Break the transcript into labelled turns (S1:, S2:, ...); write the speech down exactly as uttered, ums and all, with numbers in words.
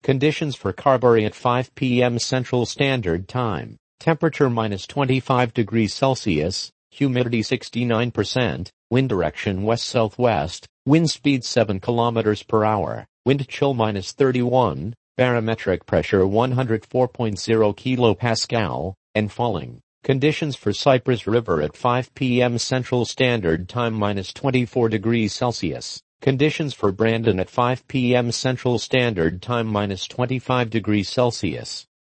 S1: Conditions for Carberry at five p m Central Standard Time. Temperature minus twenty-five degrees Celsius, humidity sixty-nine percent, wind direction west-southwest, wind speed seven kilometers per hour, wind chill minus thirty-one, barometric pressure one hundred four point zero kilopascal, and falling. Conditions for Cypress River at five p m Central Standard Time minus twenty-four degrees Celsius. Conditions for Brandon at five p m Central Standard Time minus twenty-five degrees Celsius.